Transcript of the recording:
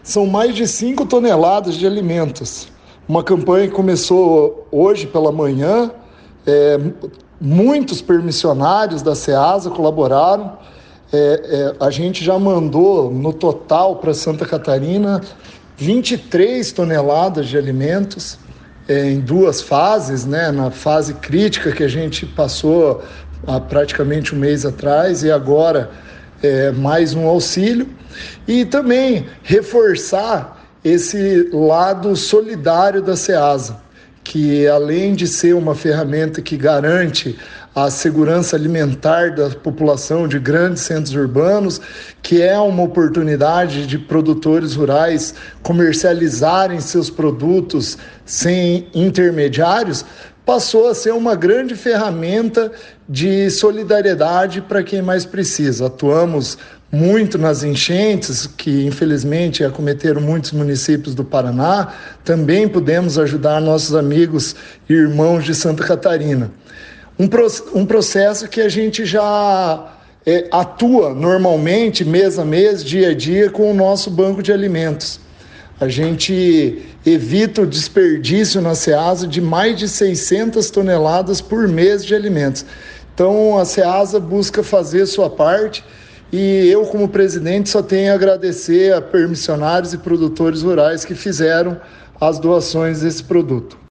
São mais de 5 toneladas de alimentos. Uma campanha que começou hoje pela manhã, muitos permissionários da Ceasa colaboraram. A gente já mandou, no total, para Santa Catarina, 23 toneladas de alimentos, em 2 fases, né? Na fase crítica que a gente passou há praticamente um mês atrás, e agora mais um auxílio. E também reforçar esse lado solidário da Ceasa, que além de ser uma ferramenta que garante a segurança alimentar da população de grandes centros urbanos, que é uma oportunidade de produtores rurais comercializarem seus produtos sem intermediários, passou a ser uma grande ferramenta de solidariedade para quem mais precisa. Atuamos muito nas enchentes, que infelizmente acometeram muitos municípios do Paraná. Também pudemos ajudar nossos amigos e irmãos de Santa Catarina. Um processo que a gente já atua normalmente, mês a mês, dia a dia, com o nosso banco de alimentos. A gente evita o desperdício na Ceasa de mais de 600 toneladas por mês de alimentos. Então, a Ceasa busca fazer sua parte, e eu, como presidente, só tenho a agradecer a permissionários e produtores rurais que fizeram as doações desse produto.